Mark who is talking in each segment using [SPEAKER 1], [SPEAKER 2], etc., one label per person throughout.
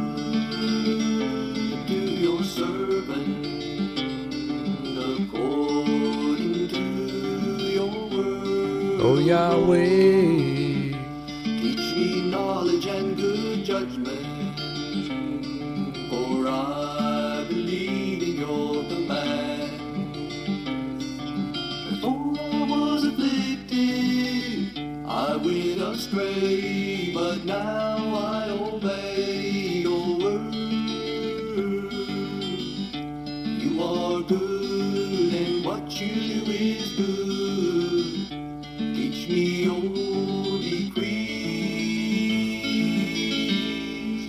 [SPEAKER 1] to your servant according to your word.
[SPEAKER 2] O Yahweh,
[SPEAKER 1] Teach me knowledge and good judgment, for I believe in your command. Before I was afflicted, I went astray, but now I obey your word. You are good, and what you do is good. Teach me your decrees.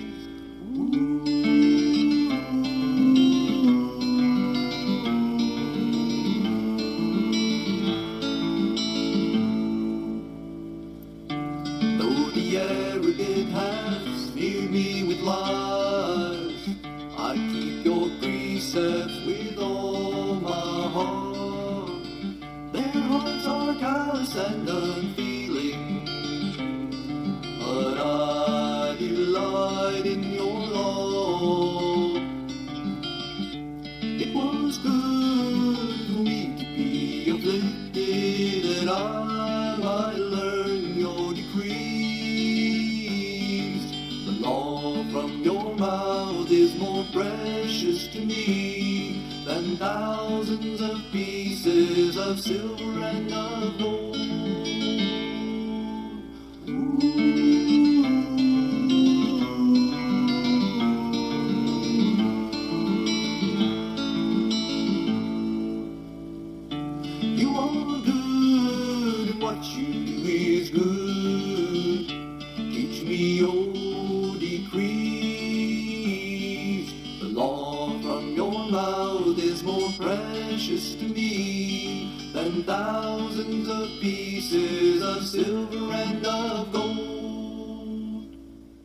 [SPEAKER 1] Though the arrogant have smeared me with lies, I keep your precepts with all my heart. Their hearts are callous and unfeeling, but I delight in your law. It was good for me to be afflicted, that I might learn your decrees. The law from your mouth is more precious to me than thousands of pieces of silver and of gold. You are good, and what you do is good. Teach me your decrees. The law from your mouth is more precious to me than thousands of pieces of silver and of gold.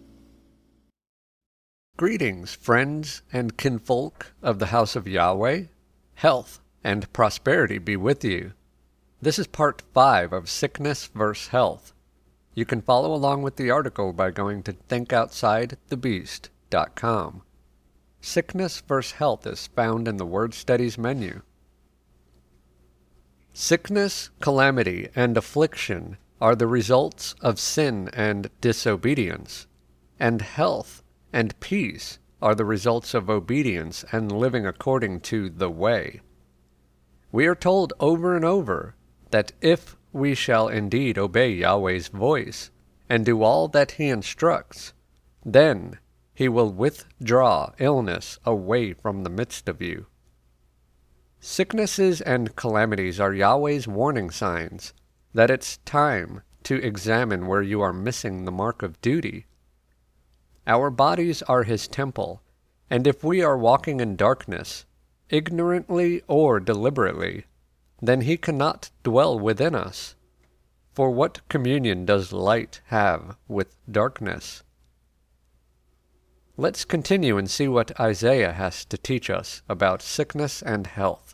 [SPEAKER 2] greetings, friends and kinfolk of the house of Yahweh. Health and prosperity be with you. This is part 5 of Sickness vs. Health. You can follow along with the article by going to thinkoutsidethebeast.com. Sickness vs. Health is found in the Word Studies menu. Sickness, calamity, and affliction are the results of sin and disobedience, and health and peace are the results of obedience and living according to the way. We are told over and over that if we shall indeed obey Yahweh's voice and do all that he instructs, then he will withdraw illness away from the midst of you. Sicknesses and calamities are Yahweh's warning signs that it's time to examine where you are missing the mark of duty. Our bodies are his temple, and if we are walking in darkness, ignorantly or deliberately, then he cannot dwell within us. For what communion does light have with darkness? Let's continue and see what Isaiah has to teach us about sickness and health.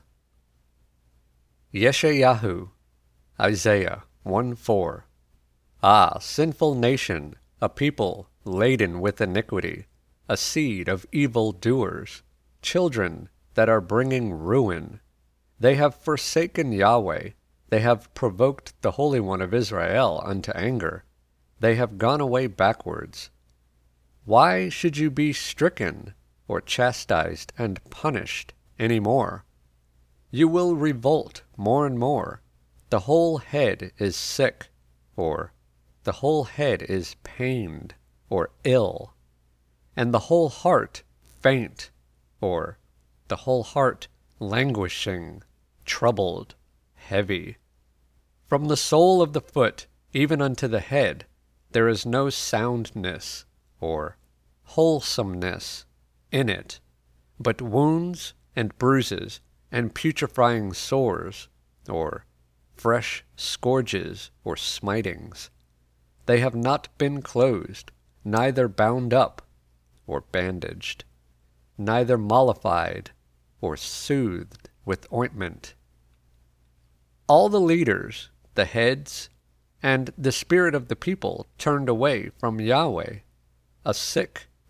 [SPEAKER 2] Yeshayahu, Isaiah 1:4. Ah, sinful nation, a people laden with iniquity, a seed of evil doers, children that are bringing ruin. They have forsaken Yahweh, they have provoked the Holy One of Israel unto anger, they have gone away backwards. Why should you be stricken, or chastised and punished any more? You will revolt more and more. The whole head is sick, or the whole head is pained, or ill, and the whole heart faint, or the whole heart languishing, troubled, heavy. From the sole of the foot even unto the head there is no soundness, or wholesomeness in it, but wounds and bruises and putrefying sores, or fresh scourges or smitings. They have not been closed, neither bound up or bandaged, neither mollified or soothed with ointment. All the leaders, the heads, and the spirit of the people turned away from Yahweh. A sick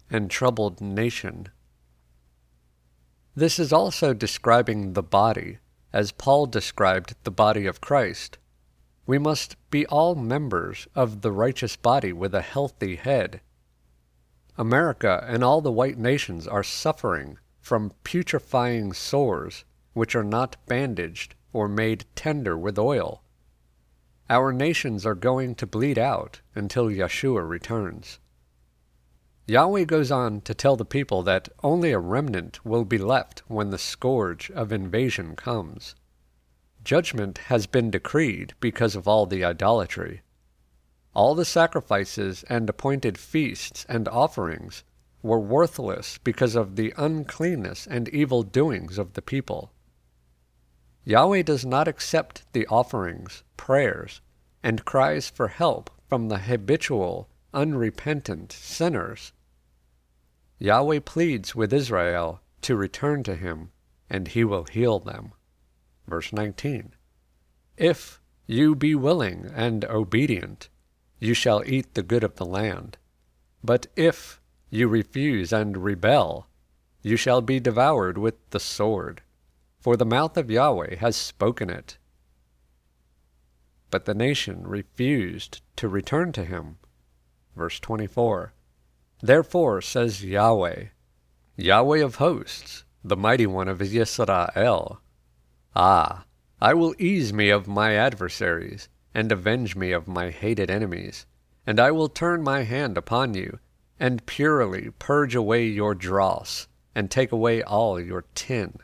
[SPEAKER 2] and troubled nation. This is also describing the body, as Paul described the body of Christ. We must be all members of the righteous body with a healthy head. America and all the white nations are suffering from putrefying sores which are not bandaged or made tender with oil. Our nations are going to bleed out until Yeshua returns. Yahweh goes on to tell the people that only a remnant will be left when the scourge of invasion comes. Judgment has been decreed because of all the idolatry. All the sacrifices and appointed feasts and offerings were worthless because of the uncleanness and evil doings of the people. Yahweh does not accept the offerings, prayers, and cries for help from the habitual, unrepentant sinners. Yahweh pleads with Israel to return to him, and he will heal them. Verse 19. If you be willing and obedient, you shall eat the good of the land. But if you refuse and rebel, you shall be devoured with the sword, for the mouth of Yahweh has spoken it. But the nation refused to return to him. Verse 24. Therefore says Yahweh, Yahweh of hosts, the mighty one of Yisrael, Ah, I will ease me of my adversaries, and avenge me of my hated enemies, and I will turn my hand upon you, and purely purge away your dross, and take away all your tin.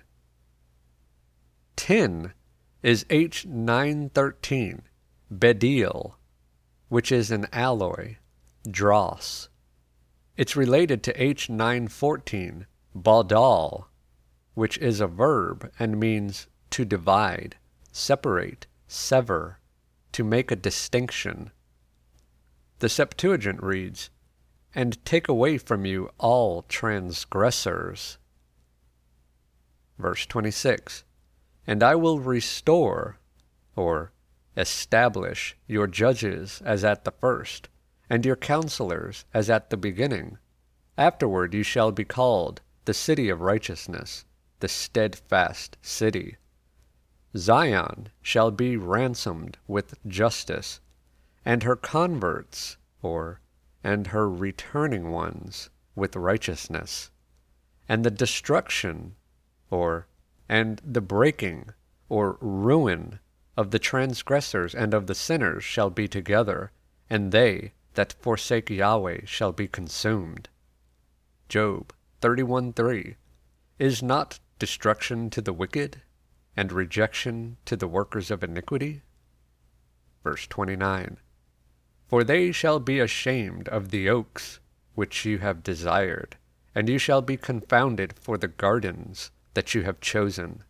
[SPEAKER 2] Tin is H913, Bedil, which is an alloy, dross. It's related to H914, Badal, which is a verb and means to divide, separate, sever, to make a distinction. The Septuagint reads, and take away from you all transgressors. Verse 26, and I will restore, or establish, your judges as at the first, and your counselors as at the beginning. Afterward you shall be called the city of righteousness, the steadfast city. Zion shall be ransomed with justice, and her converts, and her returning ones, with righteousness. And the destruction, and the breaking, or ruin, of the transgressors and of the sinners shall be together, and they that forsake Yahweh shall be consumed. Job 31:3. Is not destruction to the wicked, and rejection to the workers of iniquity? Verse 29. For they shall be ashamed of the oaks which you have desired, and you shall be confounded for the gardens that you have chosen.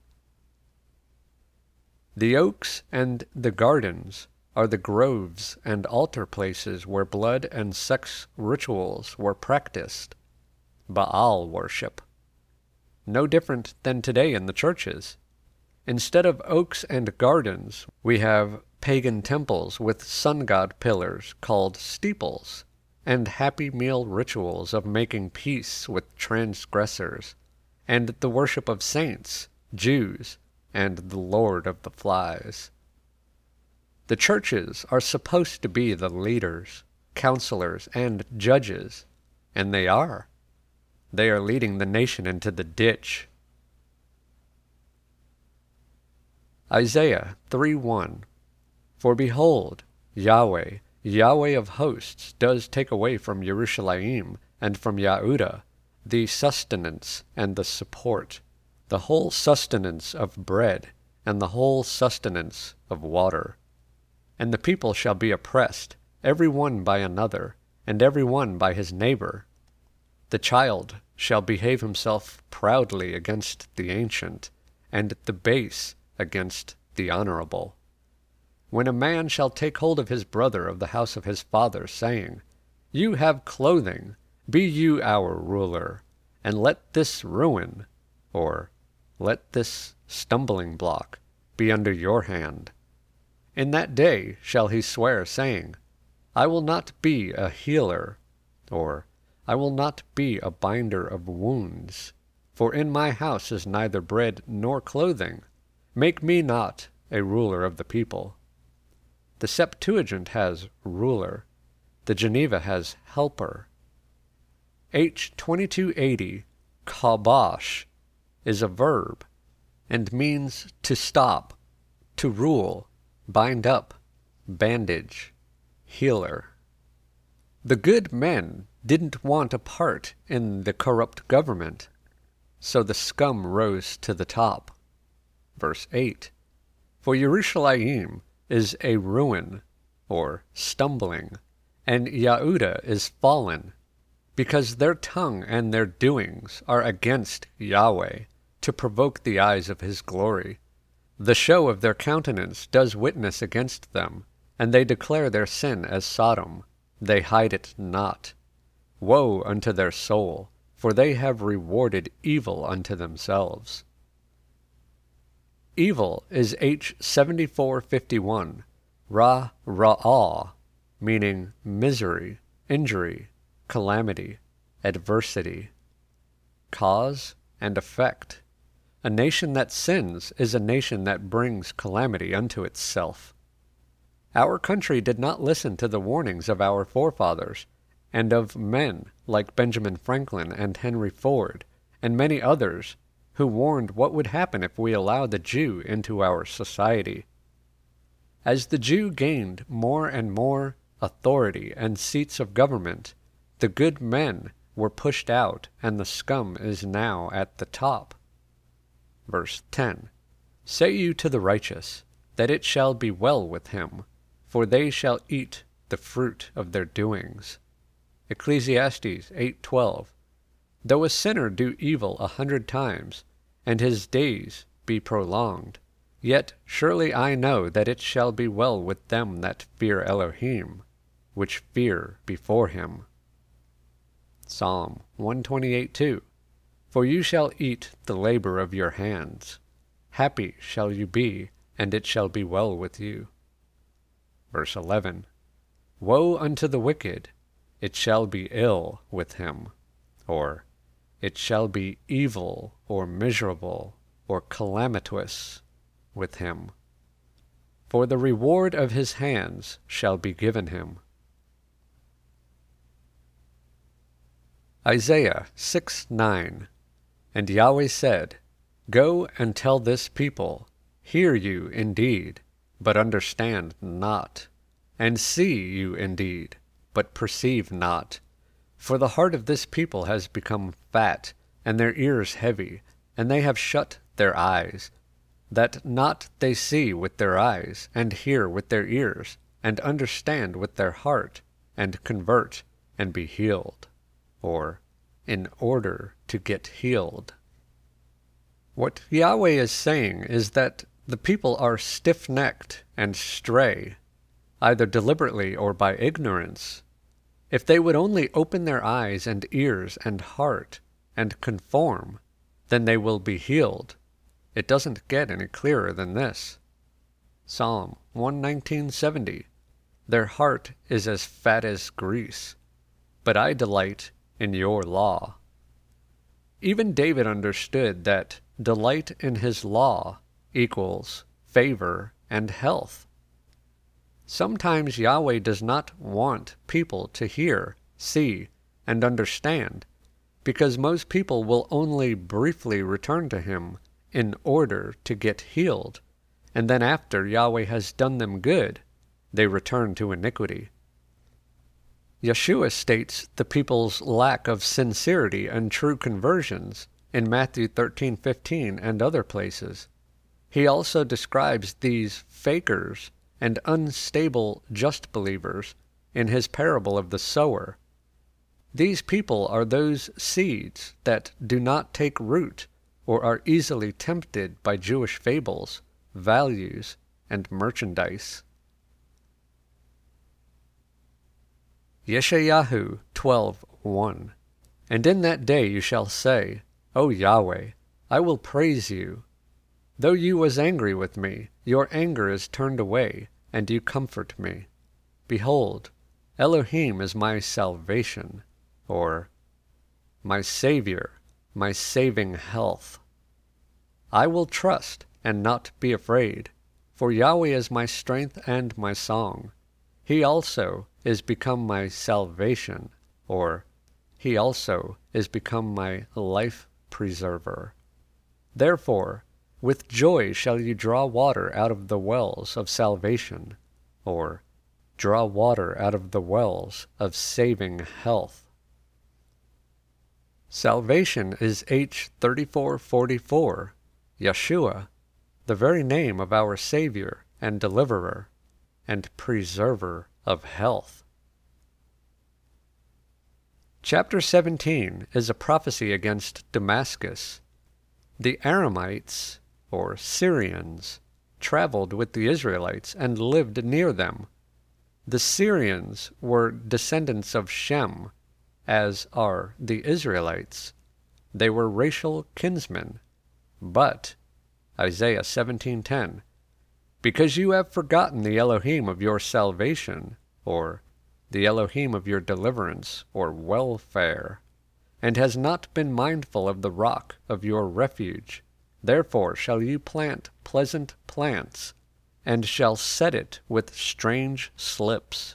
[SPEAKER 2] The oaks and the gardens are the groves and altar places where blood and sex rituals were practiced, Baal worship. No different than today in the churches. Instead of oaks and gardens, we have pagan temples with sun god pillars called steeples, and happy meal rituals of making peace with transgressors, and the worship of saints, Jews, and the Lord of the Flies. The churches are supposed to be the leaders, counselors, and judges, and they are. They are leading the nation into the ditch. Isaiah 3:1. For behold, Yahweh, Yahweh of hosts, does take away from Jerusalem and from Yehudah the sustenance and the support, the whole sustenance of bread, and the whole sustenance of water. And the people shall be oppressed, every one by another, and every one by his neighbor. The child shall behave himself proudly against the ancient, and the base against the honorable. When a man shall take hold of his brother of the house of his father, saying, You have clothing, be you our ruler, and let this ruin, let this stumbling block, be under your hand. In that day shall he swear, saying, I will not be a healer, I will not be a binder of wounds, for in my house is neither bread nor clothing. Make me not a ruler of the people. The Septuagint has ruler. The Geneva has helper. H 2280, kabosh, is a verb and means to stop, to rule, bind up, bandage, healer. The good men didn't want a part in the corrupt government, so the scum rose to the top. Verse 8, for Yerushalayim is a ruin, or stumbling, and Yehuda is fallen, because their tongue and their doings are against Yahweh, to provoke the eyes of his glory. The show of their countenance does witness against them, and they declare their sin as Sodom. They hide it not. Woe unto their soul, for they have rewarded evil unto themselves. Evil is H 7451, ra'ah, meaning misery, injury, calamity, adversity. Cause and effect. A nation that sins is a nation that brings calamity unto itself. Our country did not listen to the warnings of our forefathers, and of men like Benjamin Franklin and Henry Ford, and many others, who warned what would happen if we allowed the Jew into our society. As the Jew gained more and more authority and seats of government, the good men were pushed out, and the scum is now at the top. Verse 10, say you to the righteous, that it shall be well with him, for they shall eat the fruit of their doings. Ecclesiastes 8:12, though a sinner do evil 100 times, and his days be prolonged, yet surely I know that it shall be well with them that fear Elohim, which fear before him. Psalm 128:2, for you shall eat the labor of your hands. Happy shall you be, and it shall be well with you. Verse 11, woe unto the wicked, it shall be ill with him, or it shall be evil or miserable or calamitous with him. For the reward of his hands shall be given him. Isaiah 6:9, and Yahweh said, go and tell this people, hear you indeed, but understand not, and see you indeed, but perceive not. For the heart of this people has become fat, and their ears heavy, and they have shut their eyes, that not they see with their eyes, and hear with their ears, and understand with their heart, and convert, and be healed. Or, in order to get healed. What Yahweh is saying is that the people are stiff-necked and stray, either deliberately or by ignorance. If they would only open their eyes and ears and heart and conform, then they will be healed. It doesn't get any clearer than this. Psalm 119:70, their heart is as fat as grease, but I delight in your law. Even David understood that delight in his law equals favor and health. Sometimes Yahweh does not want people to hear, see, and understand, because most people will only briefly return to him in order to get healed, and then after Yahweh has done them good, they return to iniquity. Yeshua states the people's lack of sincerity and true conversions in Matthew 13:15 and other places. He also describes these fakers and unstable just believers in his parable of the sower. These people are those seeds that do not take root or are easily tempted by Jewish fables, values, and merchandise. Yeshayahu 12:1, and in that day you shall say, O Yahweh, I will praise you. Though you was angry with me, your anger is turned away, and you comfort me. Behold, Elohim is my salvation, or my Savior, my saving health. I will trust and not be afraid, for Yahweh is my strength and my song. He also is become my salvation, or He also is become my life preserver. Therefore, with joy shall you draw water out of the wells of salvation, or draw water out of the wells of saving health. Salvation is H3444, Yeshua, the very name of our Savior and Deliverer and Preserver of health. Chapter 17 is a prophecy against Damascus. The Aramites, or Syrians, traveled with the Israelites and lived near them. The Syrians were descendants of Shem, as are the Israelites. They were racial kinsmen. But, Isaiah 17:10, because you have forgotten the Elohim of your salvation, or the Elohim of your deliverance, or welfare, and has not been mindful of the rock of your refuge, therefore shall you plant pleasant plants, and shall set it with strange slips.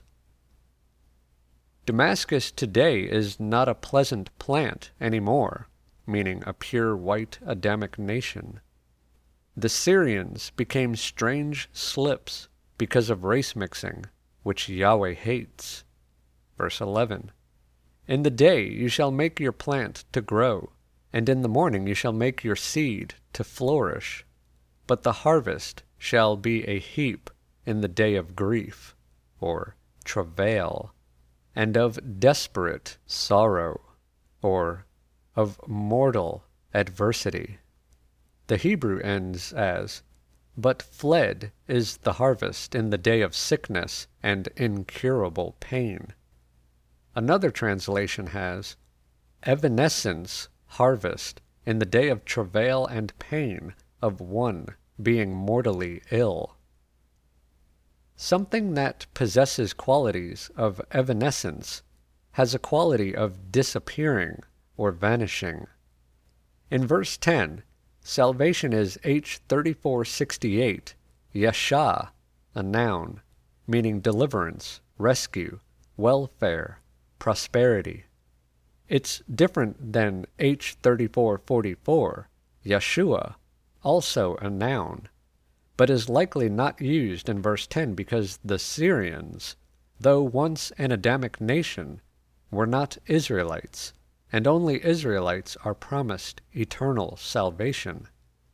[SPEAKER 2] Damascus today is not a pleasant plant any more, meaning a pure white Adamic nation. The Syrians became strange slips because of race mixing, which Yahweh hates. Verse 11, in the day you shall make your plant to grow, and in the morning you shall make your seed to flourish. But the harvest shall be a heap in the day of grief, or travail, and of desperate sorrow, or of mortal adversity. The Hebrew ends as, but fled is the harvest in the day of sickness and incurable pain. Another translation has, evanescence harvest in the day of travail and pain of one being mortally ill. Something that possesses qualities of evanescence has a quality of disappearing or vanishing. In verse 10, salvation is H3468, Yeshah, a noun, meaning deliverance, rescue, welfare, prosperity. It's different than H3444, Yeshua, also a noun, but is likely not used in verse 10 because the Syrians, though once an Adamic nation, were not Israelites, and only Israelites are promised eternal salvation.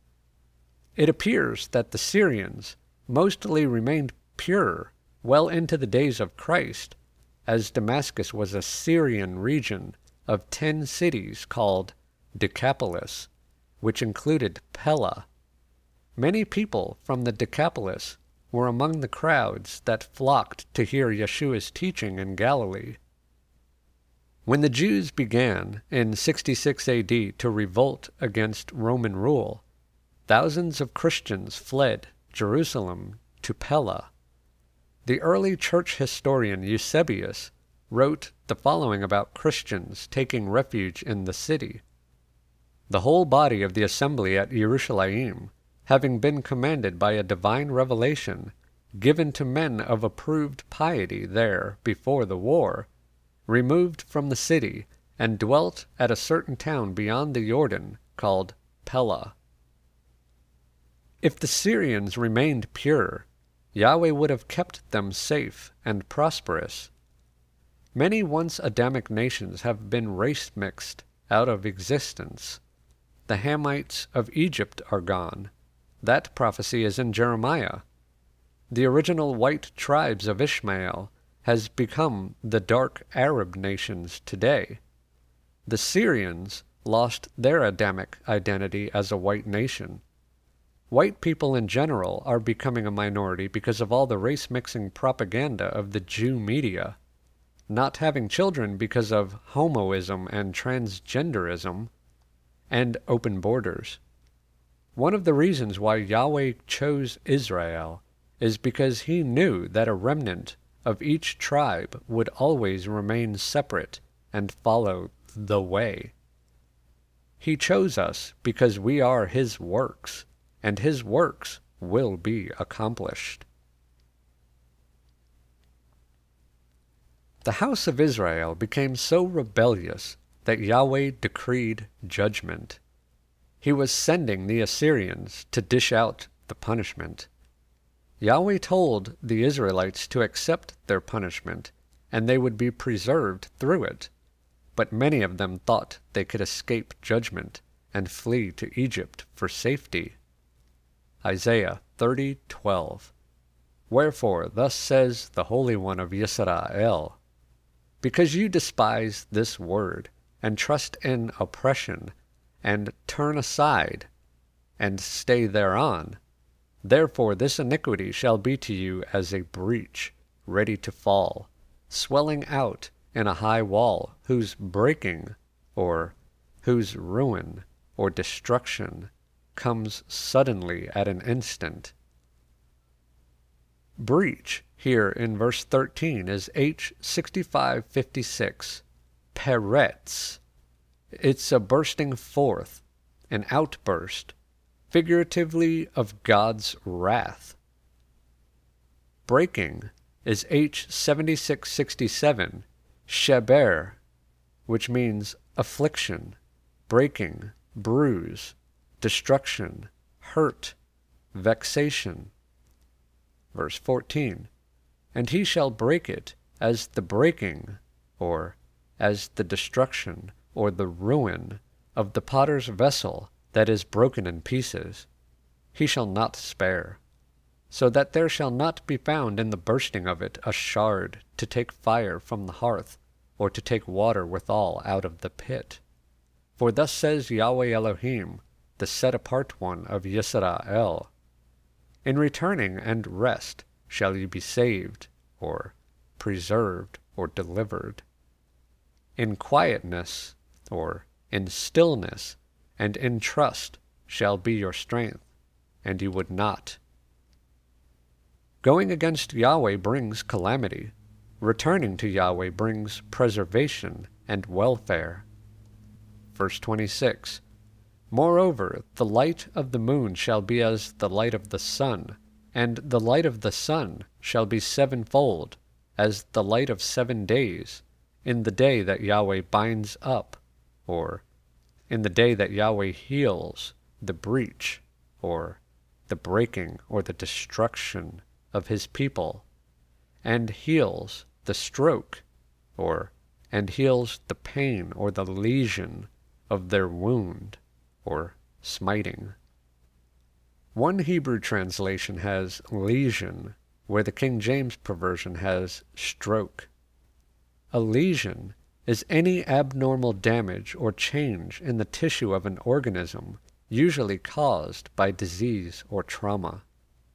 [SPEAKER 2] It appears that the Syrians mostly remained pure well into the days of Christ, as Damascus was a Syrian region of 10 cities called Decapolis, which included Pella. Many people from the Decapolis were among the crowds that flocked to hear Yeshua's teaching in Galilee. When the Jews began in 66 AD to revolt against Roman rule, thousands of Christians fled Jerusalem to Pella. The early church historian Eusebius wrote the following about Christians taking refuge in the city. The whole body of the assembly at Jerusalem, having been commanded by a divine revelation given to men of approved piety there before the war, removed from the city and dwelt at a certain town beyond the Jordan called Pella. If the Syrians remained pure, Yahweh would have kept them safe and prosperous. Many once Adamic nations have been race-mixed out of existence. The Hamites of Egypt are gone. That prophecy is in Jeremiah. The original white tribes of Ishmael has become the dark Arab nations today. The Syrians lost their Adamic identity as a white nation. White people in general are becoming a minority because of all the race-mixing propaganda of the Jew media, not having children because of homoism and transgenderism, and open borders. One of the reasons why Yahweh chose Israel is because he knew that a remnant of each tribe would always remain separate and follow the way. He chose us because we are his works, and his works will be accomplished. The house of Israel became so rebellious that Yahweh decreed judgment. He was sending the Assyrians to dish out the punishment. Yahweh told the Israelites to accept their punishment, and they would be preserved through it. But many of them thought they could escape judgment and flee to Egypt for safety. Isaiah 30:12. Wherefore thus says the Holy One of Yisrael, because you despise this word, and trust in oppression, and turn aside, and stay thereon, therefore this iniquity shall be to you as a breach, ready to fall, swelling out in a high wall, whose breaking, or whose ruin, or destruction, comes suddenly at an instant. Breach here in verse 13 is H6556, peretz. It's a bursting forth, an outburst, figuratively of God's wrath. Breaking is H7667, sheber, which means affliction, breaking, bruise, destruction, hurt, vexation. Verse 14, and he shall break it as the breaking, or as the destruction, or the ruin of the potter's vessel that is broken in pieces. He shall not spare, so that there shall not be found in the bursting of it a shard to take fire from the hearth, or to take water withal out of the pit. For thus says Yahweh Elohim, the set-apart one of Yisrael, in returning and rest shall you be saved, or preserved, or delivered. In quietness, or in stillness, and in trust shall be your strength, and you would not. Going against Yahweh brings calamity. Returning to Yahweh brings preservation and welfare. Verse 26, moreover, the light of the moon shall be as the light of the sun, and the light of the sun shall be sevenfold, as the light of 7 days, in the day that Yahweh binds up, or in the day that Yahweh heals the breach, or the breaking, or the destruction of his people, and heals the stroke, or and heals the pain or the lesion of their wound, or smiting. One Hebrew translation has lesion, where the King James version has stroke. A lesion is any abnormal damage or change in the tissue of an organism, usually caused by disease or trauma.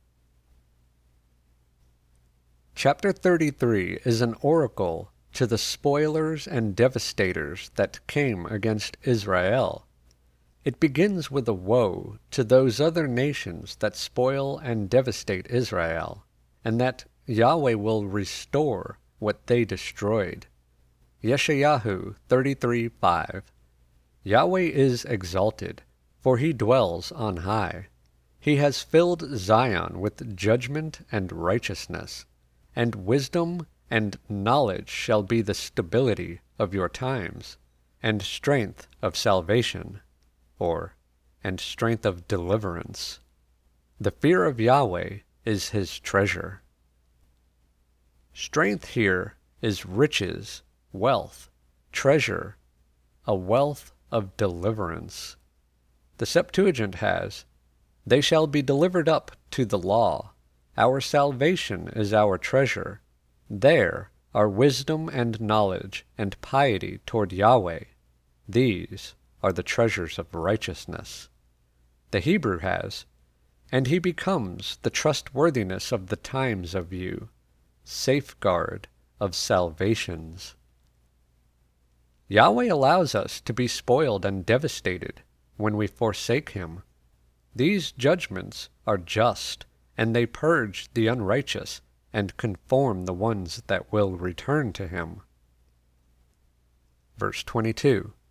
[SPEAKER 2] Chapter 33 is an oracle to the spoilers and devastators that came against Israel. It begins with a woe to those other nations that spoil and devastate Israel, and that Yahweh will restore what they destroyed. Yeshayahu 33:5. Yahweh is exalted, for he dwells on high. He has filled Zion with judgment and righteousness, and wisdom and knowledge shall be the stability of your times, and strength of salvation, and strength of deliverance. The fear of Yahweh is his treasure. Strength here is riches, wealth, treasure, a wealth of deliverance. The Septuagint has, they shall be delivered up to the law. Our salvation is our treasure. There are wisdom and knowledge and piety toward Yahweh. These are the treasures of righteousness. The Hebrew has, and he becomes the trustworthiness of the times of you, safeguard of salvations. Yahweh allows us to be spoiled and devastated when we forsake him. These judgments are just, and they purge the unrighteous and conform the ones that will return to him. Verse 22,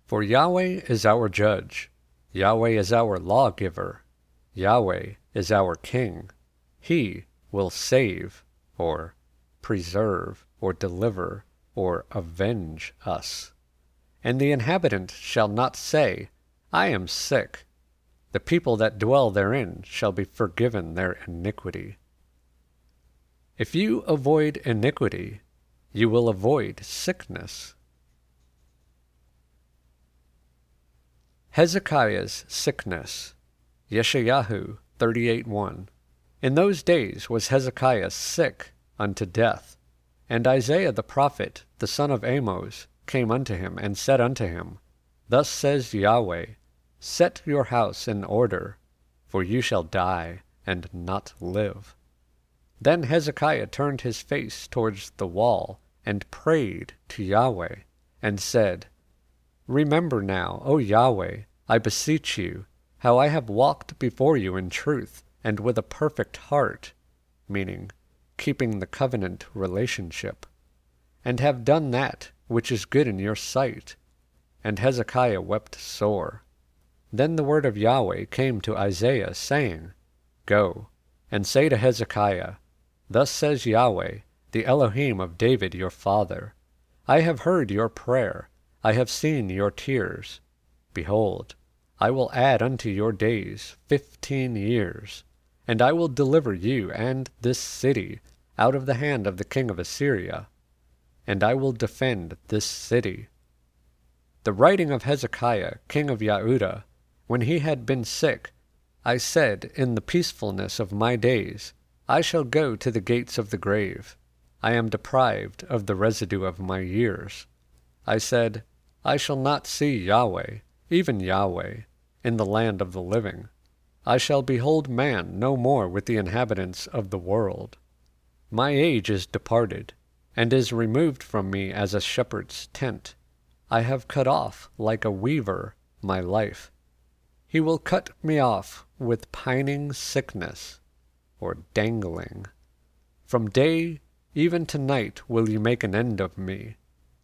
[SPEAKER 2] For Yahweh is our judge, Yahweh is our lawgiver, Yahweh is our king. He will save, or preserve, or deliver, or avenge us. And the inhabitant shall not say, I am sick. The people that dwell therein shall be forgiven their iniquity. If you avoid iniquity, you will avoid sickness. Hezekiah's sickness. Yeshayahu 38:1. In those days was Hezekiah sick unto death. And Isaiah the prophet, the son of Amoz, came unto him, and said unto him, Thus says Yahweh, Set your house in order, for you shall die, and not live. Then Hezekiah turned his face towards the wall, and prayed to Yahweh, and said, Remember now, O Yahweh, I beseech you, how I have walked before you in truth, and with a perfect heart, meaning keeping the covenant relationship, and have done that which is good in your sight. And Hezekiah wept sore. Then the word of Yahweh came to Isaiah, saying, Go, and say to Hezekiah, Thus says Yahweh, the Elohim of David your father, I have heard your prayer, I have seen your tears. Behold, I will add unto your days 15 years, and I will deliver you and this city out of the hand of the king of Assyria, and I will defend this city. The writing of Hezekiah, king of Yahudah, when he had been sick, I said, in the peacefulness of my days, I shall go to the gates of the grave. I am deprived of the residue of my years. I said, I shall not see Yahweh, even Yahweh, in the land of the living. I shall behold man no more with the inhabitants of the world. My age is departed, and is removed from me as a shepherd's tent. I have cut off, like a weaver, my life. He will cut me off with pining sickness, or dangling. From day even to night will you make an end of me.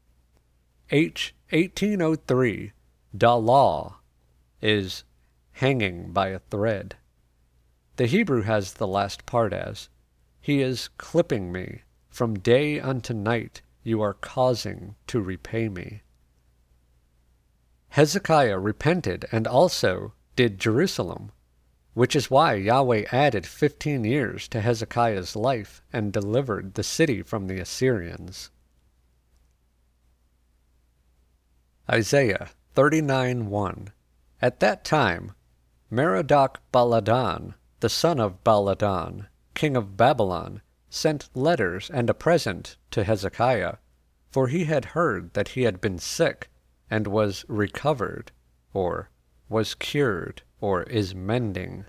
[SPEAKER 2] H. 1803, Dalah, is hanging by a thread. The Hebrew has the last part as, He is clipping me. From day unto night you are causing to repay me. Hezekiah repented and also did Jerusalem, which is why Yahweh added 15 years to Hezekiah's life and delivered the city from the Assyrians. Isaiah 39:1. At that time Merodach-Baladan, the son of Baladan, king of Babylon, sent letters and a present to Hezekiah, for he had heard that he had been sick, and was recovered, or was cured, or is mending.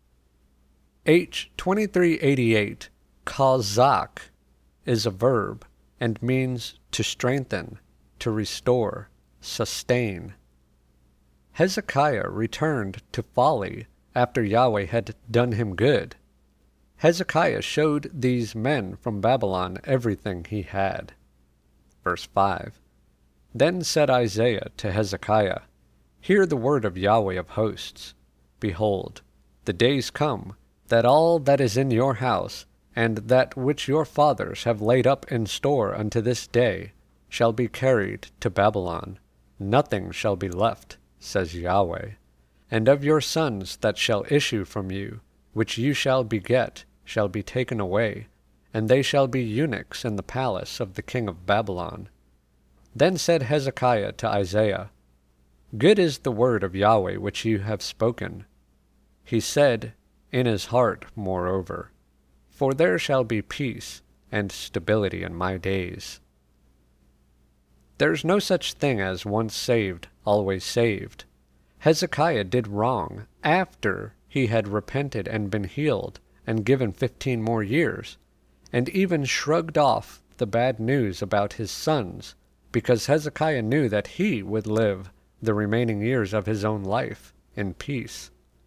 [SPEAKER 2] H. 2388, Kazak, is a verb, and means to strengthen, to restore, sustain. Hezekiah returned to folly after Yahweh had done him good. Hezekiah showed these men from Babylon everything he had. Verse 5. Then said Isaiah to Hezekiah, Hear the word of Yahweh of hosts. Behold, the days come, that all that is in your house, and that which your fathers have laid up in store unto this day, shall be carried to Babylon. Nothing shall be left, says Yahweh. And of your sons that shall issue from you, which you shall beget, shall be taken away, and they shall be eunuchs in the palace of the king of Babylon. Then said Hezekiah to Isaiah, Good is the word of Yahweh which you have spoken. He said in his heart, moreover, For there shall be peace and stability in my days. There's no such thing as once saved, always saved. Hezekiah did wrong after he had repented and been healed and given 15 more years, and even shrugged off the bad news about his sons, because Hezekiah knew that he would live the remaining years of his own life in peace.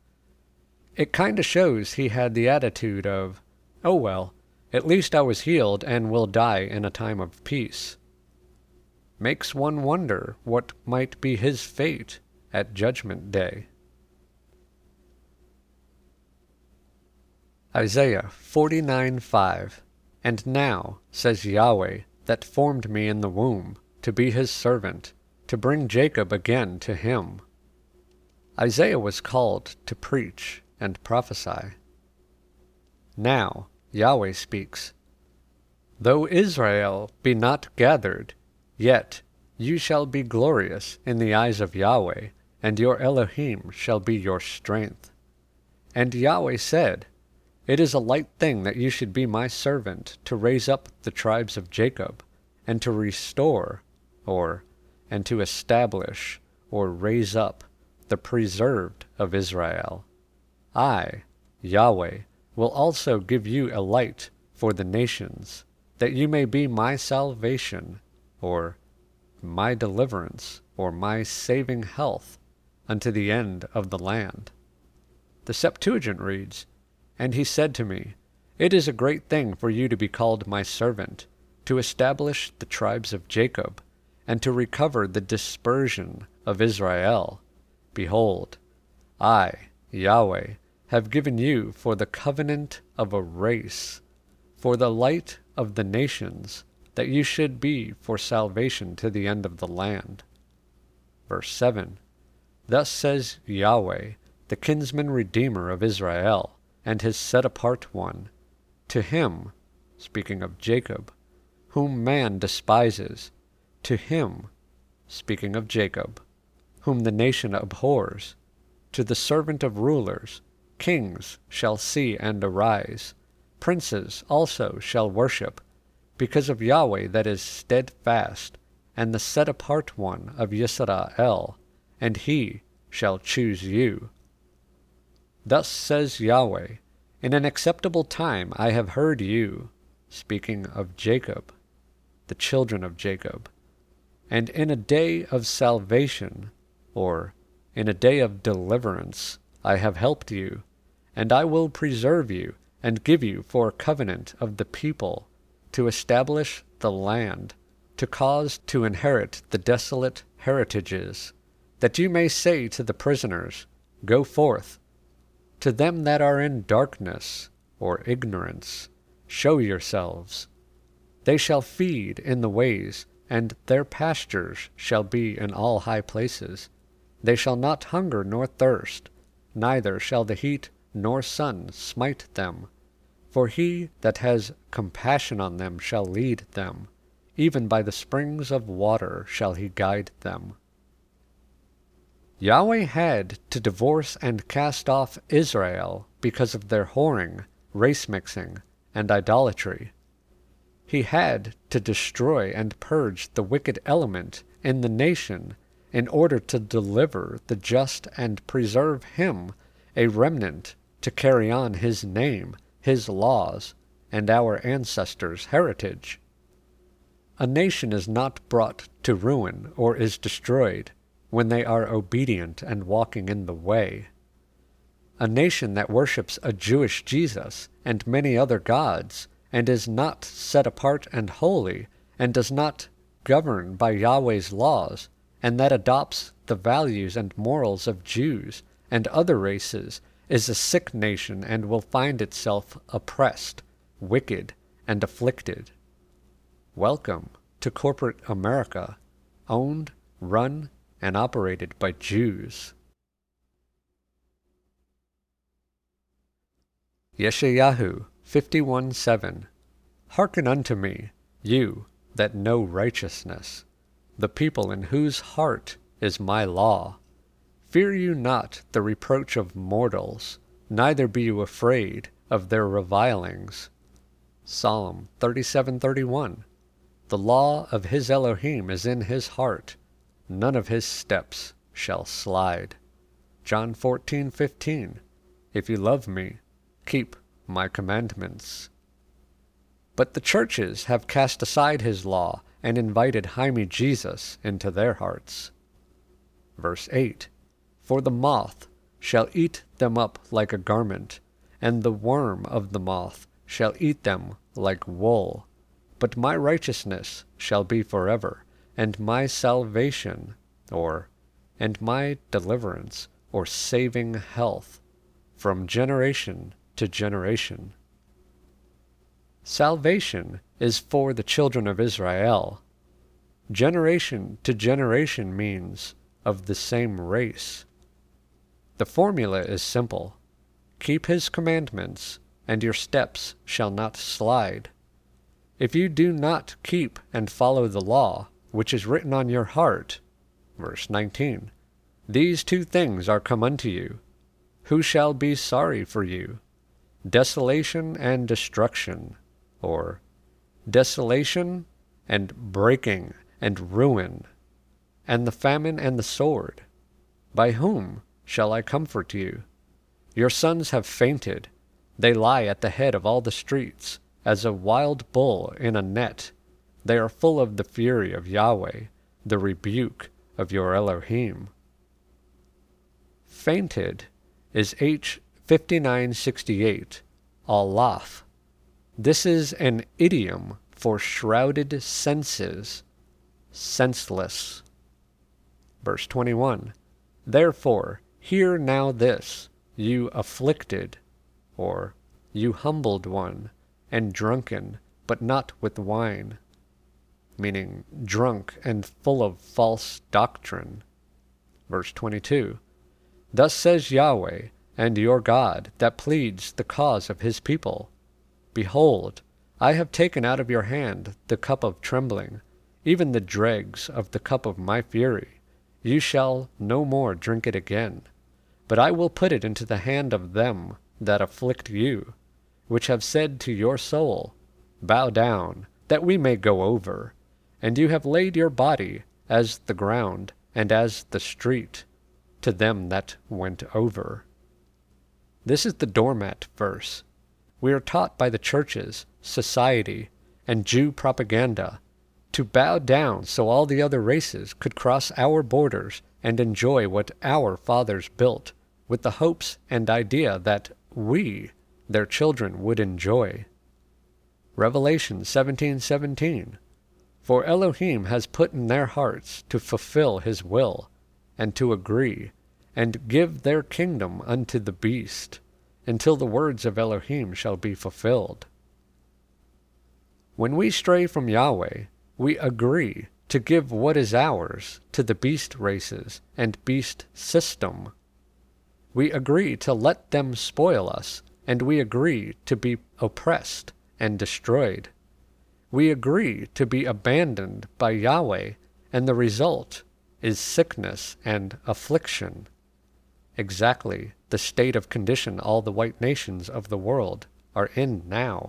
[SPEAKER 2] It kind of shows he had the attitude of, oh well, at least I was healed and will die in a time of peace. makes one wonder what might be his fate at Judgment Day. Isaiah 49:5. And now, says Yahweh, that formed me in the womb, to be his servant, to bring Jacob again to him. Isaiah was called to preach and prophesy. Now Yahweh speaks. Though Israel be not gathered, yet you shall be glorious in the eyes of Yahweh, and your Elohim shall be your strength. And Yahweh said, It is a light thing that you should be my servant, to raise up the tribes of Jacob, and to restore, and to establish, or raise up, the preserved of Israel. I, Yahweh, will also give you a light for the nations, that you may be my salvation, or my deliverance, or my saving health, unto the end of the land. The Septuagint reads, And he said to me, It is a great thing for you to be called my servant, to establish the tribes of Jacob, and to recover the dispersion of Israel. Behold, I, Yahweh, have given you for the covenant of a race, for the light of the nations, that you should be for salvation to the end of the land. Verse 7. Thus says Yahweh, the kinsman redeemer of Israel, and his set-apart one, to him, speaking of Jacob, whom man despises, to him, speaking of Jacob, whom the nation abhors, to the servant of rulers, kings shall see and arise, princes also shall worship, because of Yahweh that is steadfast, and the set-apart one of Yisrael, and he shall choose you. Thus says Yahweh, In an acceptable time I have heard you, speaking of Jacob, the children of Jacob, and in a day of salvation, or in a day of deliverance, I have helped you, and I will preserve you, and give you for a covenant of the people, to establish the land, to cause to inherit the desolate heritages, that you may say to the prisoners, Go forth. To them that are in darkness, or ignorance, show yourselves. They shall feed in the ways, and their pastures shall be in all high places. They shall not hunger nor thirst, neither shall the heat nor sun smite them. For he that has compassion on them shall lead them, even by the springs of water shall he guide them. Yahweh had to divorce and cast off Israel because of their whoring, race-mixing, and idolatry. He had to destroy and purge the wicked element in the nation in order to deliver the just and preserve him, a remnant, to carry on his name, his laws, and our ancestors' heritage. A nation is not brought to ruin or is destroyed when they are obedient and walking in the way. A nation that worships a Jewish Jesus and many other gods, and is not set apart and holy, and does not govern by Yahweh's laws, and that adopts the values and morals of Jews and other races, is a sick nation and will find itself oppressed, wicked, and afflicted. Welcome to corporate America, owned, run, and operated by Jews. Yeshayahu 51:7. Hearken unto me, you that know righteousness, the people in whose heart is my law. Fear you not the reproach of mortals, neither be you afraid of their revilings. Psalm 37:31. The law of his Elohim is in his heart, none of his steps shall slide. John 14:15. If you love me, keep my commandments. But the churches have cast aside his law and invited Jaime Jesus into their hearts. Verse 8. For the moth shall eat them up like a garment, and the worm of the moth shall eat them like wool. But my righteousness shall be forever, and my salvation, or and my deliverance, or saving health, from generation to generation. Salvation is for the children of Israel. Generation to generation means of the same race. The formula is simple. Keep his commandments, and your steps shall not slide. If you do not keep and follow the law, which is written on your heart, verse 19, these two things are come unto you. Who shall be sorry for you? Desolation and destruction, or desolation and breaking and ruin, and the famine and the sword. By whom shall I comfort you? Your sons have fainted. They lie at the head of all the streets, as a wild bull in a net. They are full of the fury of Yahweh, the rebuke of your Elohim. Fainted is H 5968, Alaf. This is an idiom for shrouded senses, senseless. Verse 21, therefore, hear now this, you afflicted, or you humbled one, and drunken, but not with wine, meaning drunk and full of false doctrine. Verse 22, thus says Yahweh, and your God, that pleads the cause of his people, behold, I have taken out of your hand the cup of trembling, even the dregs of the cup of my fury. You shall no more drink it again, but I will put it into the hand of them that afflict you, which have said to your soul, bow down, that we may go over. And you have laid your body as the ground, and as the street, to them that went over. This is the doormat verse. We are taught by the churches, society, and Jew propaganda to bow down so all the other races could cross our borders and enjoy what our fathers built, with the hopes and idea that we, their children, would enjoy. Revelation 17:17. For Elohim has put in their hearts to fulfill his will, and to agree, and give their kingdom unto the beast, until the words of Elohim shall be fulfilled. When we stray from Yahweh, we agree to give what is ours to the beast races and beast system. We agree to let them spoil us, and we agree to be oppressed and destroyed. We agree to be abandoned by Yahweh, and the result is sickness and affliction. Exactly the state of condition all the white nations of the world are in now.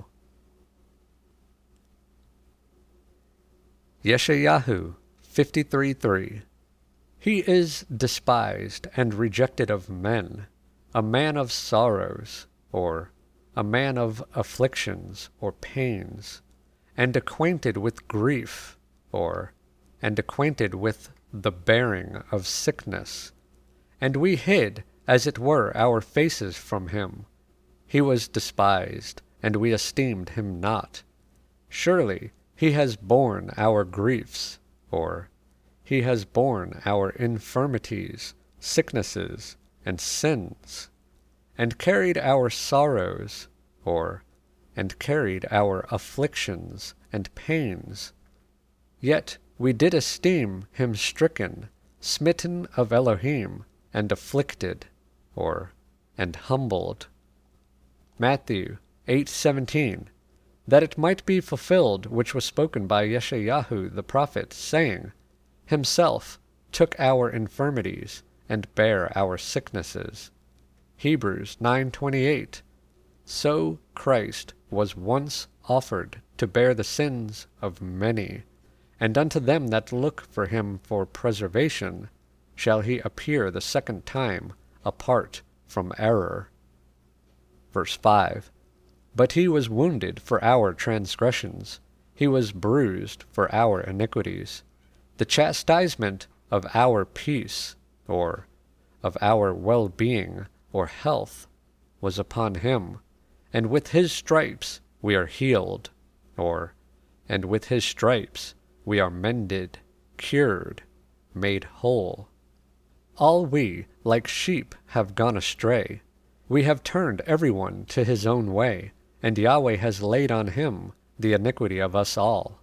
[SPEAKER 2] Yeshayahu 53:3. He is despised and rejected of men, a man of sorrows, or a man of afflictions or pains, and acquainted with grief, or and acquainted with the bearing of sickness. And we hid, as it were, our faces from him. He was despised, and we esteemed him not. Surely he has borne our griefs, or he has borne our infirmities, sicknesses, and sins, and carried our sorrows, or and carried our afflictions and pains. Yet we did esteem him stricken, smitten of Elohim, and afflicted, or and humbled. Matthew 8:17, that it might be fulfilled which was spoken by Yeshayahu the prophet, saying, himself took our infirmities, and bare our sicknesses. Hebrews 9:28, so Christ was once offered to bear the sins of many, and unto them that look for him for preservation shall he appear the second time apart from error. Verse 5, but he was wounded for our transgressions, he was bruised for our iniquities. The chastisement of our peace, or of our well-being or health, was upon him, and with his stripes we are healed, or and with his stripes we are mended, cured, made whole. All we, like sheep, have gone astray. We have turned everyone to his own way, and Yahweh has laid on him the iniquity of us all.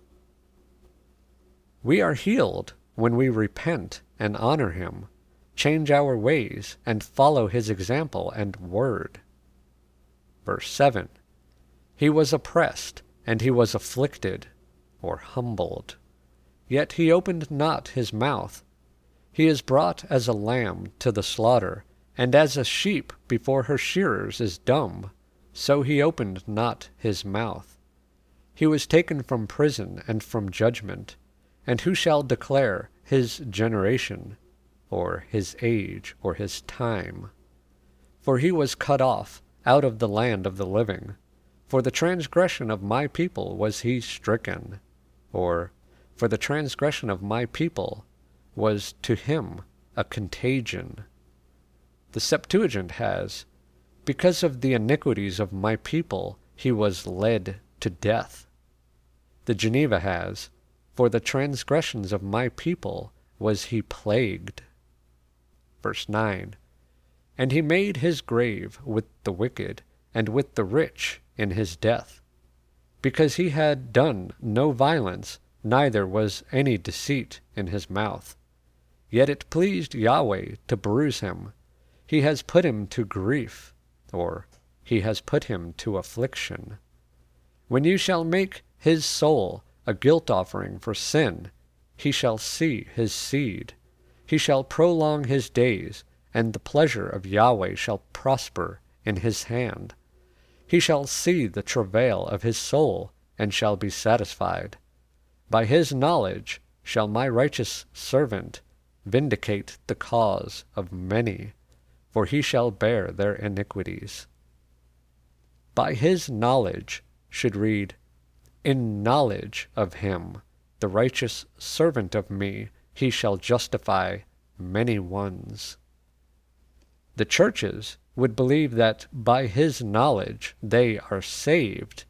[SPEAKER 2] We are healed when we repent and honor him, change our ways, and follow his example and word. Verse 7. He was oppressed, and he was afflicted, or humbled. Yet he opened not his mouth. He is brought as a lamb to the slaughter, and as a sheep before her shearers is dumb, so he opened not his mouth. He was taken from prison and from judgment. And who shall declare his generation, or his age, or his time? For he was cut off out of the land of the living. For the transgression of my people was he stricken, or for the transgression of my people was to him a contagion. The Septuagint has, because of the iniquities of my people he was led to death. The Geneva has, for the transgressions of my people was he plagued. Verse 9. And he made his grave with the wicked, and with the rich in his death. Because he had done no violence, neither was any deceit in his mouth. Yet it pleased Yahweh to bruise him. He has put him to grief, or he has put him to affliction. When you shall make his soul a guilt offering for sin, he shall see his seed. He shall prolong his days, and the pleasure of Yahweh shall prosper in his hand. He shall see the travail of his soul, and shall be satisfied. By his knowledge shall my righteous servant vindicate the cause of many, for he shall bear their iniquities. By his knowledge should read, in knowledge of him, the righteous servant of me, he shall justify many ones. The churches would believe that by his knowledge they are saved.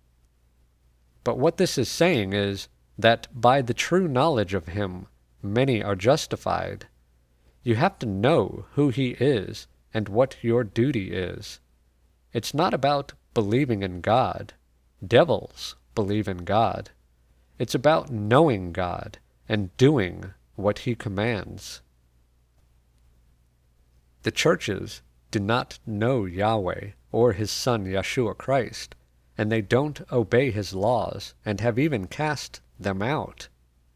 [SPEAKER 2] But what this is saying is that by the true knowledge of him, many are justified. You have to know who he is and what your duty is. It's not about believing in God. Devils believe in God. It's about knowing God and doing what he commands. The churches do not know Yahweh or his Son Yeshua Christ, and they don't obey his laws and have even cast them out.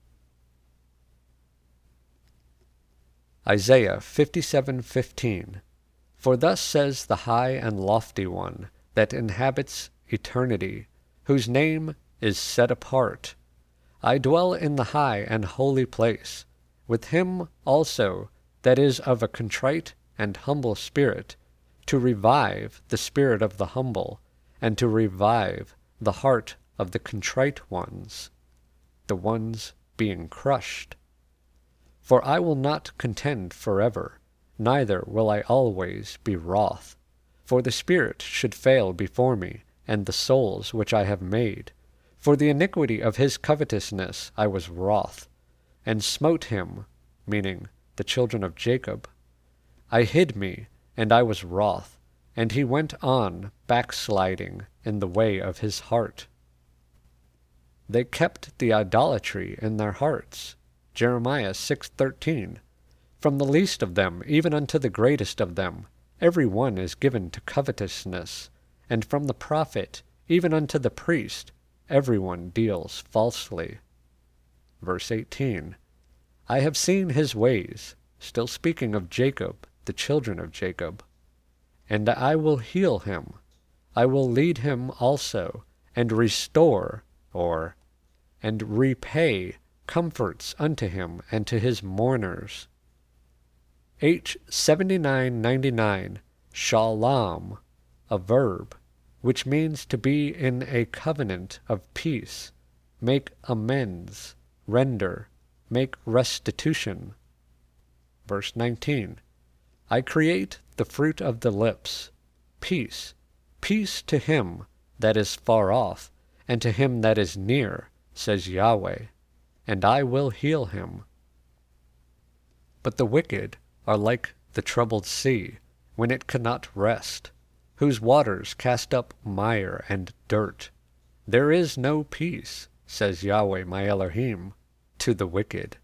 [SPEAKER 2] Isaiah 57:15. For thus says the high and lofty one that inhabits eternity, whose name is set apart. I dwell in the high and holy place, with him also that is of a contrite and humble spirit, to revive the spirit of the humble, and to revive the heart of the contrite ones, the ones being crushed. For I will not contend forever, neither will I always be wroth. For the spirit should fail before me, and the souls which I have made. For the iniquity of his covetousness I was wroth, and smote him, meaning the children of Jacob. I hid me, and I was wroth, and he went on backsliding in the way of his heart. They kept the idolatry in their hearts. Jeremiah 6:13. From the least of them even unto the greatest of them, every one is given to covetousness, and from the prophet even unto the priest, every one deals falsely. Verse 18. I have seen his ways, still speaking of Jacob, the children of Jacob, and I will heal him. I will lead him also, and restore, and repay comforts unto him and to his mourners. H. 7999, shalom, a verb, which means to be in a covenant of peace, make amends, render, make restitution. Verse 19, I create the fruit of the lips, peace, peace to him that is far off, and to him that is near, says Yahweh. and I will heal him. But the wicked are like the troubled sea, when it cannot rest, whose waters cast up mire and dirt. There is no peace, says Yahweh my Elohim, to the wicked.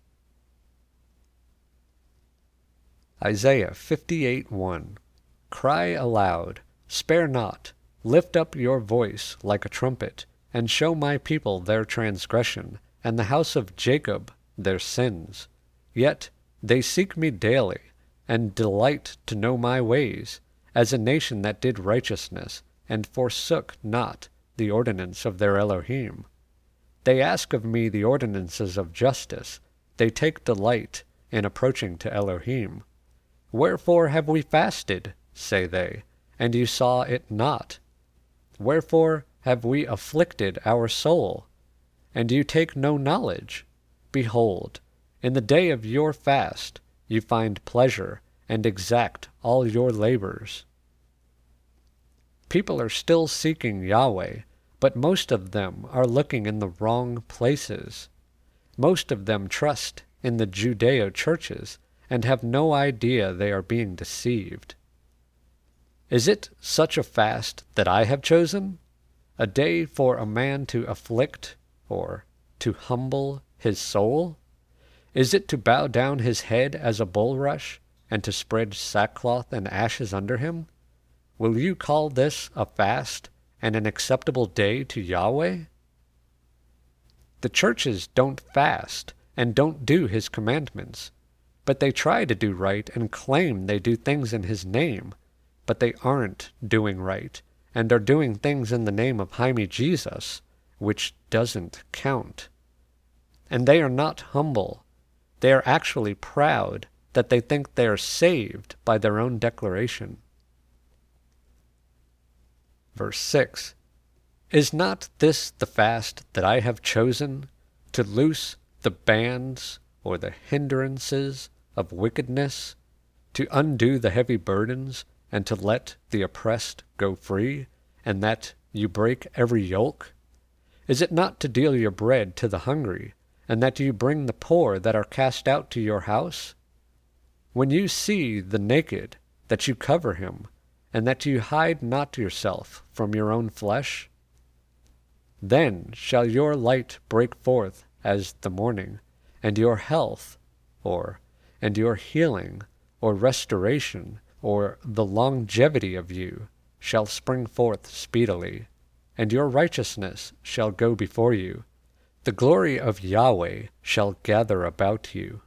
[SPEAKER 2] Isaiah 58:1. Cry aloud, spare not, lift up your voice like a trumpet, and show my people their transgression, and the house of Jacob their sins. Yet they seek me daily, and delight to know my ways, as a nation that did righteousness, and forsook not the ordinance of their Elohim. They ask of me the ordinances of justice, they take delight in approaching to Elohim. Wherefore have we fasted, say they, and you saw it not? Wherefore have we afflicted our soul, and you take no knowledge? Behold, in the day of your fast you find pleasure, and exact all your labors. People are still seeking Yahweh, but most of them are looking in the wrong places. Most of them trust in the Judeo churches, and have no idea they are being deceived. Is it such a fast that I have chosen? A day for a man to afflict, or to humble his soul? Is it to bow down his head as a bulrush, and to spread sackcloth and ashes under him? Will you call this a fast and an acceptable day to Yahweh? The churches don't fast and don't do his commandments, but they try to do right and claim they do things in his name, but they aren't doing right, and are doing things in the name of Jaime Jesus, which doesn't count. And they are not humble. They are actually proud that they think they are saved by their own declaration. Verse 6. Is not this the fast that I have chosen, to loose the bands or the hindrances of wickedness, to undo the heavy burdens, and to let the oppressed go free, and that you break every yoke? Is it not to deal your bread to the hungry, and that you bring the poor that are cast out to your house? When you see the naked, that you cover him, and that you hide not yourself from your own flesh? Then shall your light break forth as the morning, and your health, and your healing, or restoration, or the longevity of you, shall spring forth speedily, and your righteousness shall go before you. The glory of Yahweh shall gather about you.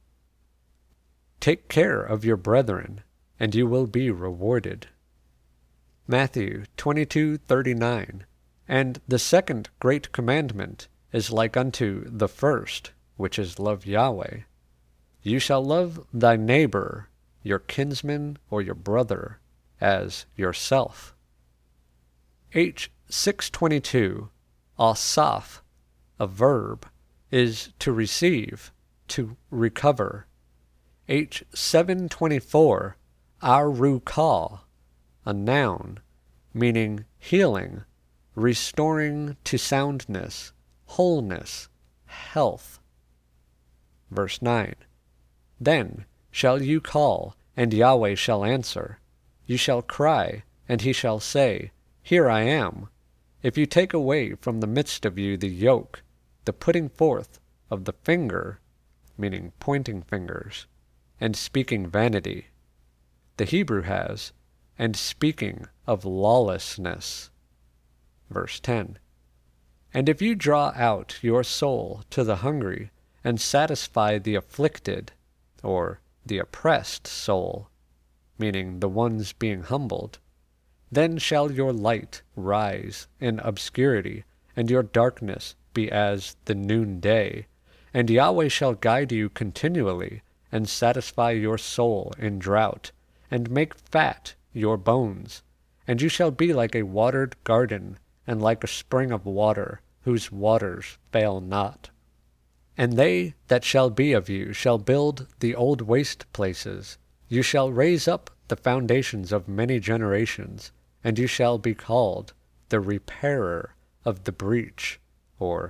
[SPEAKER 2] Take care of your brethren, and you will be rewarded. Matthew 22:39. And the second great commandment is like unto the first, which is love Yahweh. You shall love thy neighbor, your kinsman or your brother, as yourself. H. 6:22, asaf, a verb, is to receive, to recover. H. 7:24, arukah, a noun, meaning healing, restoring to soundness, wholeness, health. Verse 9. Then shall you call, and Yahweh shall answer. You shall cry, and he shall say, Here I am. If you take away from the midst of you the yoke, the putting forth of the finger, meaning pointing fingers, and speaking vanity. The Hebrew has, and speaking of lawlessness. Verse 10. And if you draw out your soul to the hungry, and satisfy the afflicted, or the oppressed soul, meaning the ones being humbled, then shall your light rise in obscurity, and your darkness be as the noonday, and Yahweh shall guide you continually, and satisfy your soul in drought, and make fat your bones, and you shall be like a watered garden, and like a spring of water, whose waters fail not. And they that shall be of you shall build the old waste places. You shall raise up the foundations of many generations, and you shall be called the repairer of the breach, or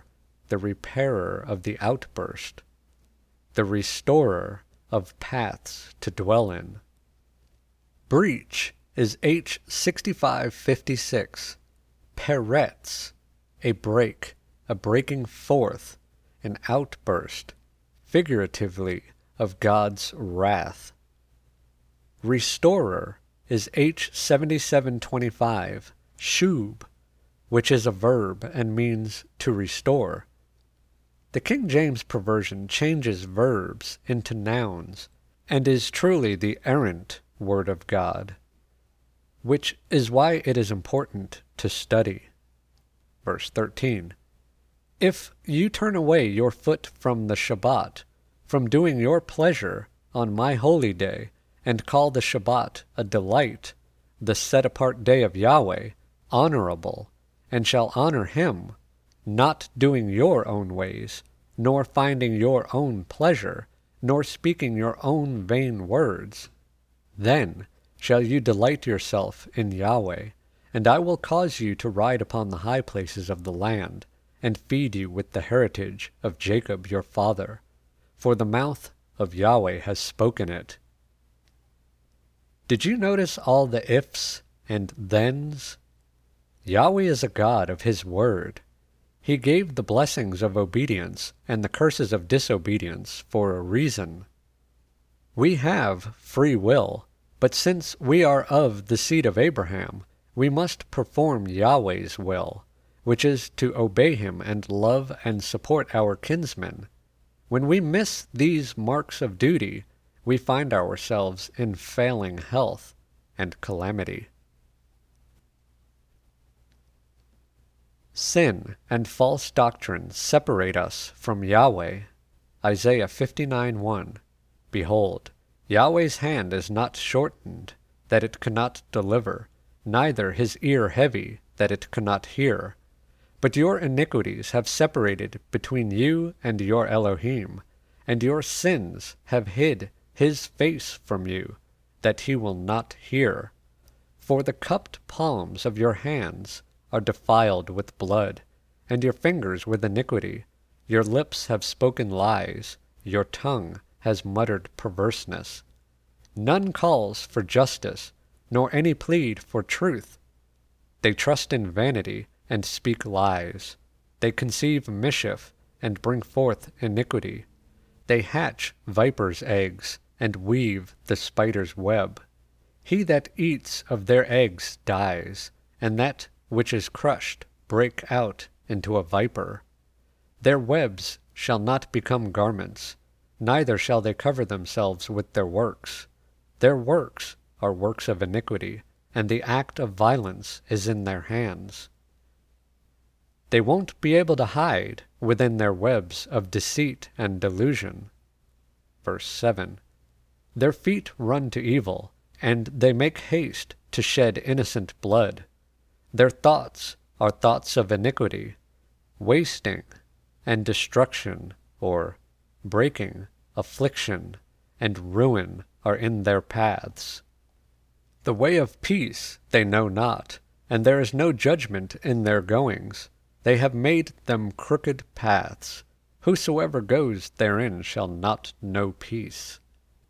[SPEAKER 2] the repairer of the outburst, the restorer of paths to dwell in. Breach is H6556. Peretz, a break, a breaking forth, an outburst, figuratively, of God's wrath. Restorer is H7725. Shub, which is a verb and means to restore. The King James Perversion changes verbs into nouns and is truly the errant Word of God, which is why it is important to study. Verse 13. If you turn away your foot from the Shabbat, from doing your pleasure on my holy day, and call the Shabbat a delight, the set-apart day of Yahweh, honorable, and shall honor him, not doing your own ways, nor finding your own pleasure, nor speaking your own vain words, then shall you delight yourself in Yahweh, and I will cause you to ride upon the high places of the land, and feed you with the heritage of Jacob your father, for the mouth of Yahweh has spoken it. Did you notice all the ifs and thens? Yahweh is a God of his word. He gave the blessings of obedience and the curses of disobedience for a reason. We have free will, but since we are of the seed of Abraham, we must perform Yahweh's will, which is to obey him and love and support our kinsmen. When we miss these marks of duty, we find ourselves in failing health and calamity. Sin and false doctrine separate us from Yahweh. Isaiah 59:1. Behold, Yahweh's hand is not shortened, that it cannot deliver, neither his ear heavy, that it cannot hear. But your iniquities have separated between you and your Elohim, and your sins have hid his face from you, that he will not hear. For the cupped palms of your hands are defiled with blood, and your fingers with iniquity. Your lips have spoken lies, your tongue has muttered perverseness. None calls for justice, nor any plead for truth. They trust in vanity and speak lies. They conceive mischief and bring forth iniquity. They hatch vipers' eggs and weave the spider's web. He that eats of their eggs dies, and that which is crushed break out into a viper. Their webs shall not become garments, neither shall they cover themselves with their works. Their works are works of iniquity, and the act of violence is in their hands. They won't be able to hide within their webs of deceit and delusion. Verse 7. Their feet run to evil, and they make haste to shed innocent blood. Their thoughts are thoughts of iniquity, wasting and destruction, or breaking, affliction, and ruin are in their paths. The way of peace they know not, and there is no judgment in their goings. They have made them crooked paths. Whosoever goes therein shall not know peace.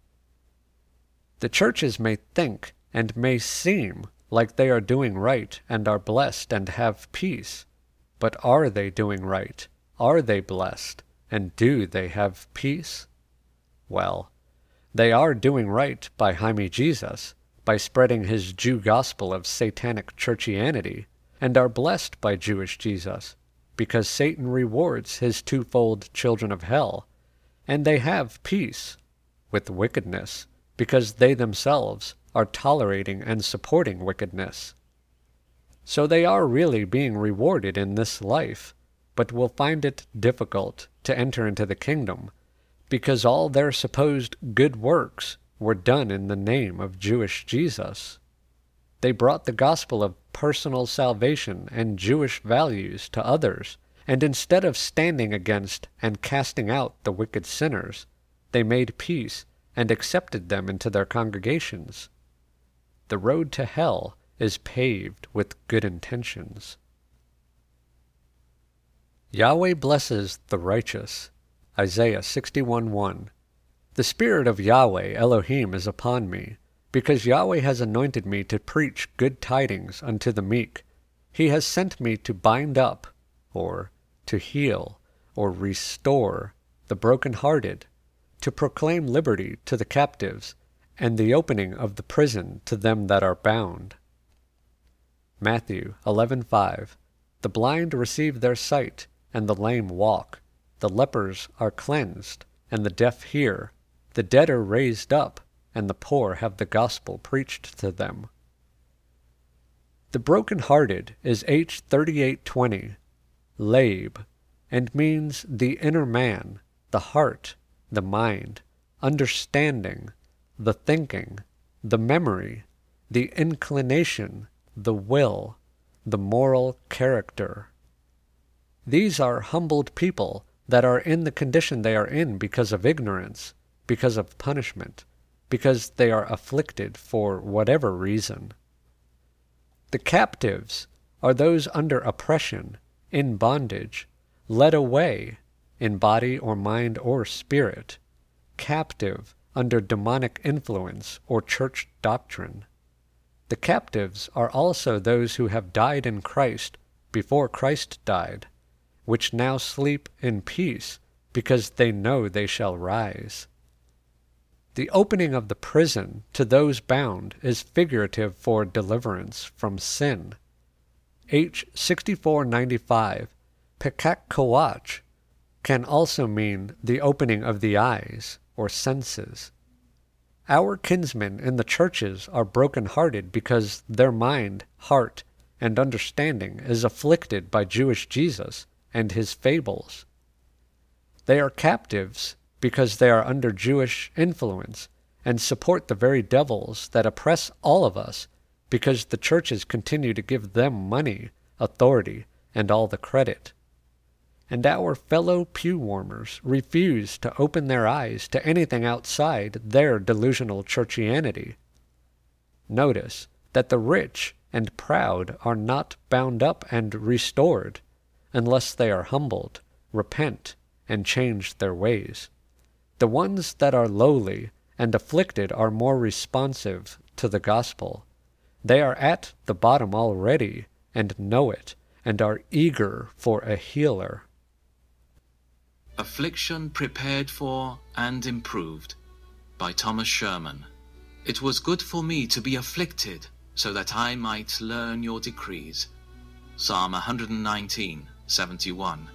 [SPEAKER 2] The churches may think and may seem like they are doing right and are blessed and have peace. But are they doing right? Are they blessed? And do they have peace? Well, they are doing right by Jaime Jesus, by spreading his Jew gospel of satanic churchianity, and are blessed by Jewish Jesus, because Satan rewards his twofold children of hell, and they have peace with wickedness, because they themselves are tolerating and supporting wickedness. So they are really being rewarded in this life, but will find it difficult to enter into the kingdom, because all their supposed good works were done in the name of Jewish Jesus. They brought the gospel of personal salvation and Jewish values to others, and instead of standing against and casting out the wicked sinners, they made peace and accepted them into their congregations. The road to hell is paved with good intentions. Yahweh blesses the righteous. Isaiah 61:1. The Spirit of Yahweh Elohim is upon me, because Yahweh has anointed me to preach good tidings unto the meek. He has sent me to bind up, or to heal, or restore the brokenhearted, to proclaim liberty to the captives, and the opening of the prison to them that are bound. Matthew 11:5. The blind receive their sight, and the lame walk. The lepers are cleansed, and the deaf hear. The dead are raised up, and the poor have the gospel preached to them. The broken-hearted is H 3820, Leib, and means the inner man, the heart, the mind, understanding, the thinking, the memory, the inclination, the will, the moral character. These are humbled people that are in the condition they are in because of ignorance, because of punishment, because they are afflicted for whatever reason. The captives are those under oppression, in bondage, led away, in body or mind or spirit, captive under demonic influence or church doctrine. The captives are also those who have died in Christ before Christ died, which now sleep in peace because they know they shall rise. The opening of the prison to those bound is figurative for deliverance from sin. H 6495, Pekak Kowach, can also mean the opening of the eyes or senses. Our kinsmen in the churches are broken-hearted because their mind, heart, and understanding is afflicted by Jewish Jesus and his fables. They are captives because they are under Jewish influence and support the very devils that oppress all of us because the churches continue to give them money, authority, and all the credit. And our fellow pew-warmers refuse to open their eyes to anything outside their delusional churchianity. Notice that the rich and proud are not bound up and restored unless they are humbled, repent, and change their ways. The ones that are lowly and afflicted are more responsive to the gospel. They are at the bottom already and know it and are eager for a healer.
[SPEAKER 3] Affliction Prepared for and Improved by Thomas Sherman. It was good for me to be afflicted, so that I might learn your decrees. Psalm 119:71.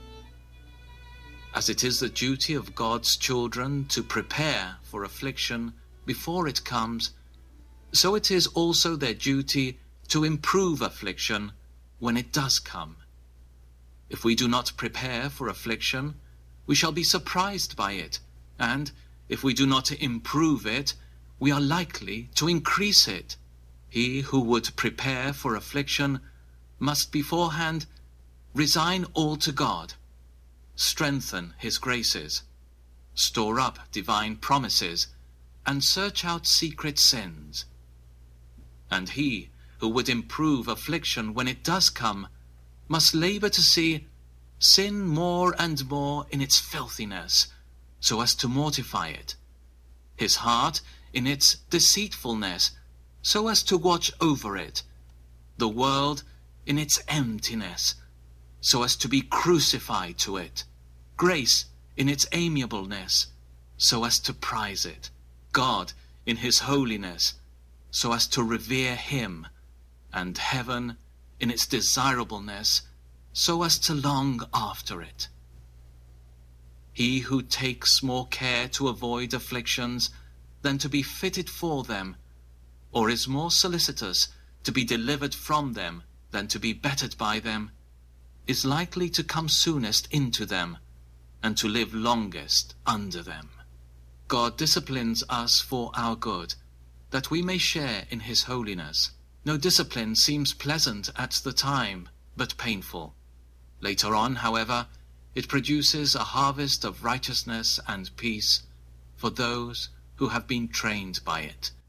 [SPEAKER 3] As it is the duty of God's children to prepare for affliction before it comes, so it is also their duty to improve affliction when it does come. If we do not prepare for affliction, we shall be surprised by it, and if we do not improve it, we are likely to increase it. He who would prepare for affliction must beforehand resign all to God, strengthen his graces, store up divine promises, and search out secret sins. And he who would improve affliction when it does come must labor to see sin more and more in its filthiness, so as to mortify it, his heart in its deceitfulness, so as to watch over it, the world in its emptiness, so as to be crucified to it, grace in its amiableness, so as to prize it, God in his holiness, so as to revere him, and heaven in its desirableness, so as to long after it. He who takes more care to avoid afflictions than to be fitted for them, or is more solicitous to be delivered from them than to be bettered by them, is likely to come soonest into them, and to live longest under them. God disciplines us for our good, that we may share in his holiness. No discipline seems pleasant at the time, but painful. Later on, however, it produces a harvest of righteousness and peace for those who have been trained by it.